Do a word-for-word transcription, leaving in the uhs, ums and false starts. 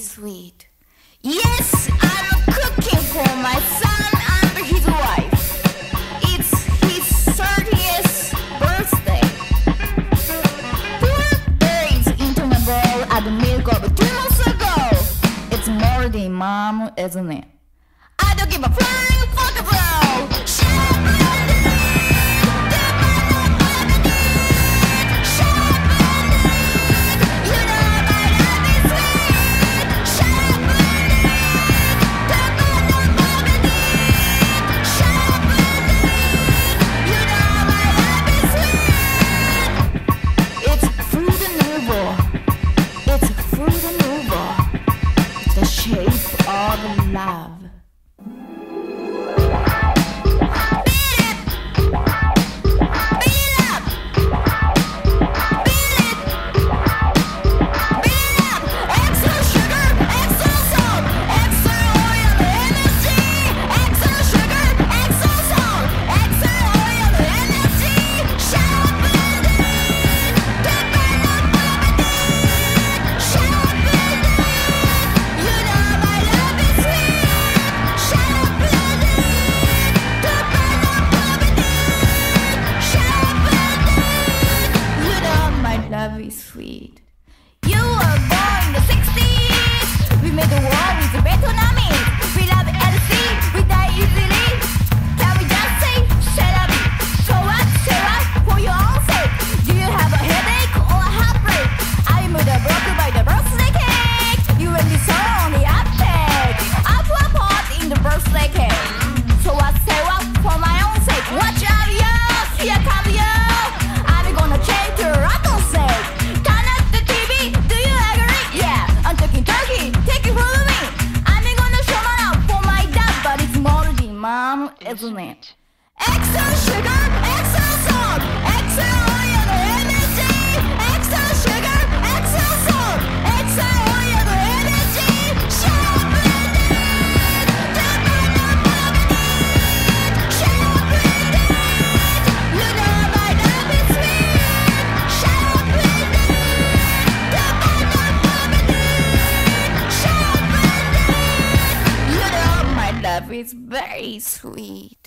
sweet. Yes, I'm cooking for my son and his wife. It's his thirtieth birthday. Four days into my bowl at the milk of two months ago. It's more than mom, isn't it? I don't give a flying fuck about. Shape of love. Love is sweet. You were born in the sixties. We made the war with the Vietnamese. We love L C, we die easily. Can we just say, shut up? So what, Sarah, for your own sake? Do you have a headache or a heartbreak? I am broken by the birthday cake. You and me so on the uptake. I put a pot in the birthday cake. So what, Sarah, for my own sake? Watch out, yo, here come you. I'm gonna change your rock. Mom, isn't it? Extra sugar, extra salt, extra oil, energy. Extra sugar, extra salt, extra oil, energy. Chocolate, chocolate. You know my love is sweet. Chocolate, chocolate. You know my love is very sweet.